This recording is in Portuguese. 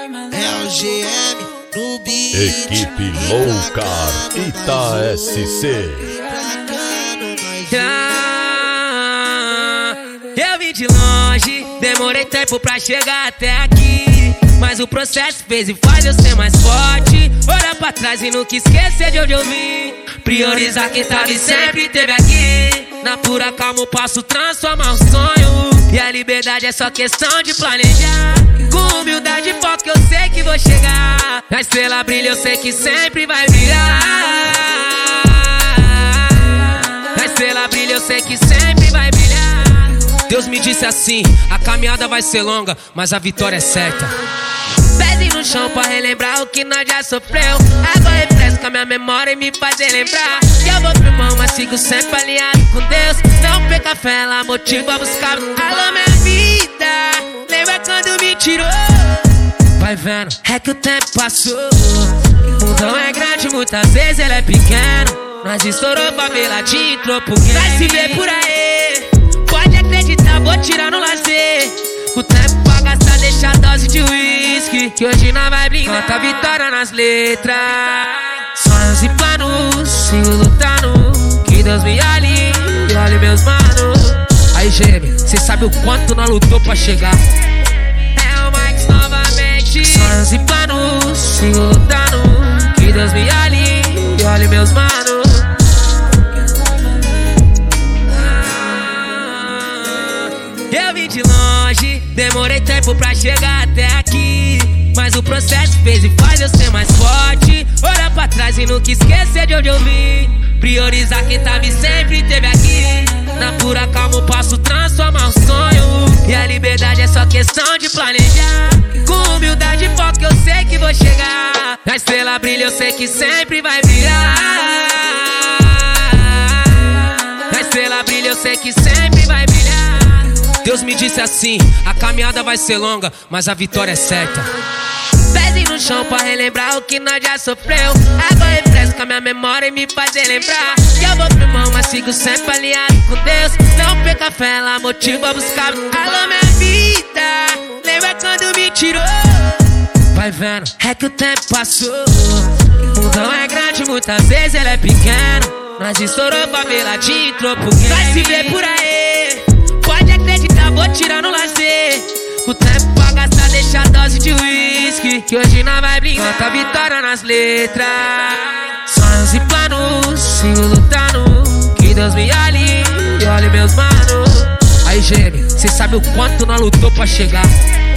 É o GM no beat. Equipe Loucar Ita SC. Eu vim de longe, demorei tempo pra chegar até aqui, mas o processo fez e faz eu ser mais forte. Olha pra trás e nunca esquecer de onde eu vim. Priorizar quem tava e sempre teve aqui. Na pura calma eu posso transformar um sonho, e a liberdade é só questão de planejar. Com humildade e foco eu sei que vou chegar. A estrela brilha, eu sei que sempre vai brilhar. A estrela brilha, eu sei que sempre vai brilhar. Deus me disse assim: a caminhada vai ser longa, mas a vitória é certa. Pezinho no chão pra relembrar o que nós já sofreu. Água refresca a minha memória e me faz relembrar que eu vou firmar, mas sigo sempre alinhado com Deus. Não perca a fé, ela motiva a buscar. Alô, minha vida, lembra quando me tirou? Vai vendo, é que o tempo passou. O mundão é grande, muitas vezes ele é pequeno. Nós estourou favela de entrou pro game. Vai se ver por aí, pode acreditar, vou tirar no lazer. O tempo pra gastar, deixa a dose de uísque, que hoje nós vai brindar. Canta a vitória nas letras. Sonhos e planos, sigo lutando, que Deus me olhe e olhe meus manos. Aí, GM, cê sabe o quanto nós lutou pra chegar. É o Max novamente. Sonhos e planos, sigo lutando, que Deus me olhe e olhe meus manos. Eu vim de longe, demorei tempo pra chegar até aqui, mas o processo fez e faz eu ser mais forte. Olha pra trás e nunca esquecer de onde eu vim. Priorizar quem tava e sempre teve aqui. Na pura calma eu posso transformar um sonho, e a liberdade é só questão de planejar. Com humildade e foco eu sei que vou chegar. A estrela brilha, eu sei que sempre vai brilhar. A estrela brilha, eu sei que sempre vai brilhar. Deus me disse assim: a caminhada vai ser longa, mas a vitória é certa. Pezinho no chão pra relembrar o que nós já sofreu. Água refresca minha memória e me faz relembrar que eu vou firmar, mas sigo sempre alinhado com Deus. Não perca a fé, ela motiva a buscar. Alô, minha vida, lembra quando me tirou? Vai vendo, é que o tempo passou. O mundão é grande, muitas vezes ele é pequeno. Nós estourou favela de entrou pro game. Vai se ver por aí, pode acreditar, vou tirar no lazer. O tempo pra gastar, deixa a dose de uísque, que hoje nós vai brindar. Canta a vitória nas letras. Sonhos e planos, sigo lutando, que Deus me olhe e olhe meus manos. Aí, GM, cê sabe o quanto nós lutou pra chegar.